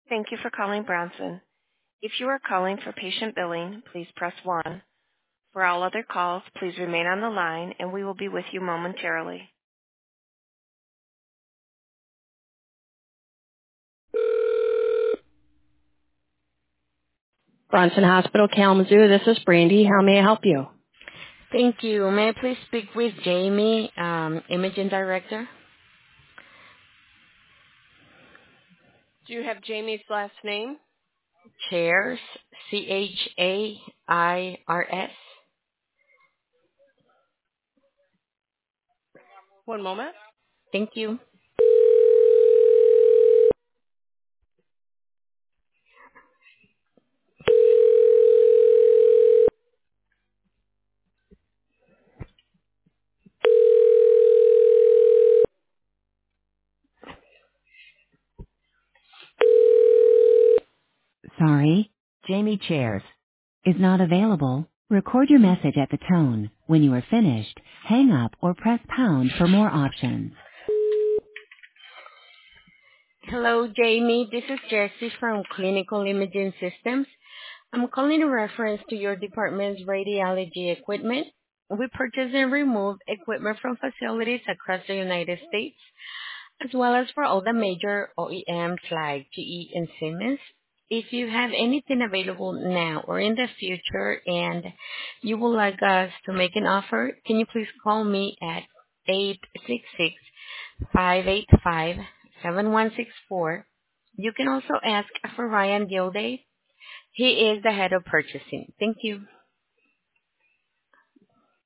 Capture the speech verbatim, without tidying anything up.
Thank you for calling Bronson. If you are calling for patient billing, please press one. For all other calls, please remain on the line, and we will be with you momentarily. Bronson Hospital, Kalamazoo, this is Brandy. How may I help you? Thank you. May I please speak with Jamie, um, Imaging Director? Do you have Jamie's last name? Chairs, C H A I R S. One moment. Thank you. Sorry, Jamie Chairs is not available. Record your message at the tone. When you are finished, hang up or press pound for more options. Hello, Jamie. This is Jessie from Clinical Imaging Systems. I'm calling in reference to your department's radiology equipment. We purchase and remove equipment from facilities across the United States, as well as for all the major O E Ms like G E and Siemens. If you have anything available now or in the future and you would like us to make an offer, can you please call me at eight six six, five eight five, seven one six four. You can also ask for Ryan Gilday. He is the head of purchasing. Thank you.